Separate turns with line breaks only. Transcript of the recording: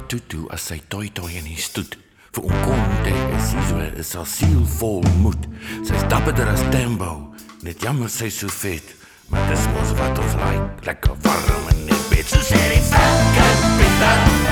tutu as sy toi in die stoet. Vir Onkonde is Israel is haar siel vol moed. Sy is dapperder as Tambo, net jammer sy so vet. Maar dis mos wat ons like, lekker warm in die bed. So sê die fucking Pieter